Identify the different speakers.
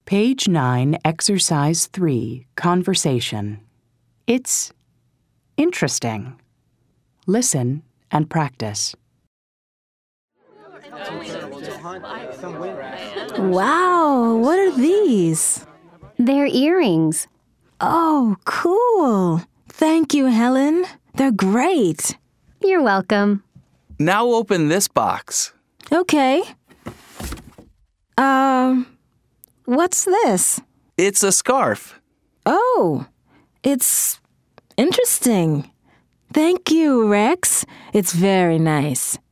Speaker 1: Page 9, Exercise 3, Conversation. It's interesting. Listen and practice.
Speaker 2: Wow, what are these?
Speaker 3: They're earrings.
Speaker 2: Oh, cool. Thank you, Helen. They're great.
Speaker 3: You're welcome.
Speaker 4: Now open this box.
Speaker 2: Okay. What's this?
Speaker 4: It's a scarf.
Speaker 2: Oh, it's interesting. Thank you, Rex. It's very nice.